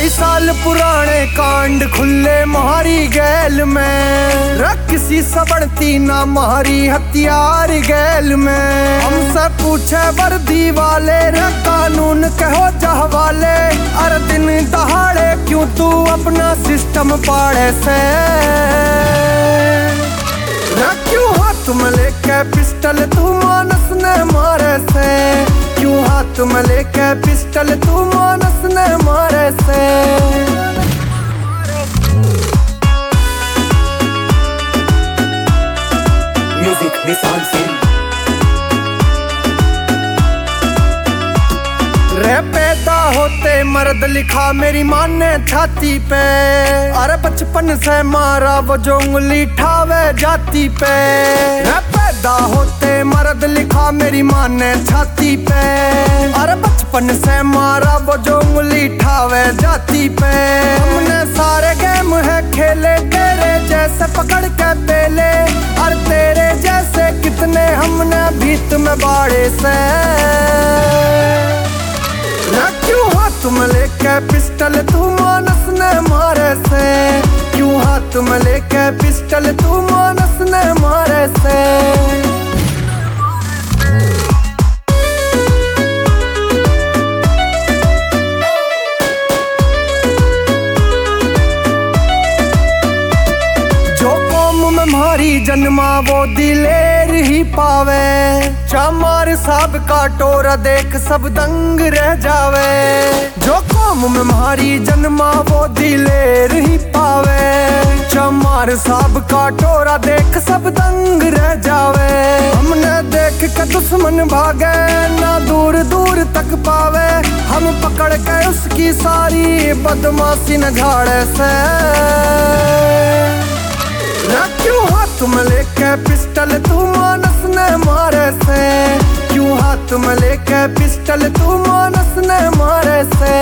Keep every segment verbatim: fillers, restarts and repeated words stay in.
कई साल पुराने कांड खुले मारी गैल में, किसी सबड़ती ना मारी हथियार गैल में। हमसे पूछे वर्दी वाले रे कानून कहो जहवाले, अरे दिन दहाड़े क्यों तू अपना सिस्टम पाड़े से। क्यों हाथ में लेके पिस्टल तू मानस ने मारे से, क्यों हाथ में लेके पिस्टल तू मानस ने मारे से। म्यूजिक निशान सिंह रे पैदा होते मर्द लिखा मेरी माँ ने छाती पे, अरे बचपन से मारा वो जो उंगली ठावे जाती पे। रे पैदा होते मर्द लिखा मेरी माँ ने छाती पे, अरे बचपन से मारा वो जो उंगली ठावे जाती पे। हमने सारे गेम है खेले तेरे जैसे पकड़ के पेले, और तेरे जैसे कितने हमने भीत में बाड़े से। क्यों हाथ में लेके पिस्टल तू मानस ने मारे से, क्यों हाथ में लेके पिस्टल तू मानस ने मारे से। जो कौम में मारी जन्मा वो दिलेर ही पावे, चामार साहब का टोरा देख सब दंग रह जावे। जो कौम में मारी जन्मा वो दिलेर ही पावे, चामार साहब का टोरा देख सब दंग रह जावे। हमने देख के दुश्मन भागे ना दूर दूर तक पावे, हम पकड़ के उसकी सारी बदमाशी न झाड़े से। क्यों हाथ में लेके पिस्टल तू मानस ने मारे से, क्यों हाथ में लेके पिस्टल तू मानस ने मारे से।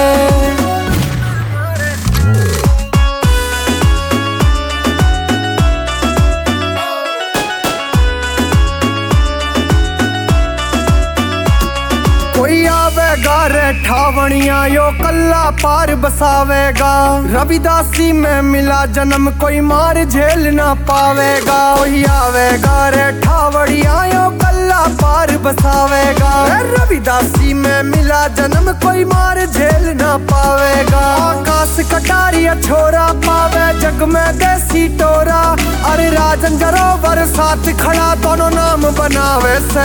कोई आवेगा रे ठावणिया यो कल्ला पार बसावेगा, रविदासी में मिला जन्म कोई मार झेल ना पावेगा। कोई आवेगा रे ठावणिया यो कल्ला पार बसावेगा, रविदासी में मिला जन्म कोई मार झेल ना पावेगा। आकाश कटारिया छोरा पावे जग में देसी टोरा, अरे राजन जरोवर साथ खड़ा दोनों नाम बनावे से।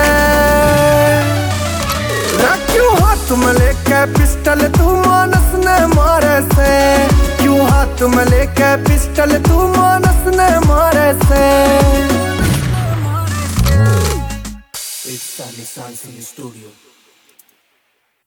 क्यों हाथ में लेके पिस्टल तू मानस ने मारे से, क्यों हाथ में लेके पिस्टल तू मानस ने मारे से। निशान सिंह स्टूडियो।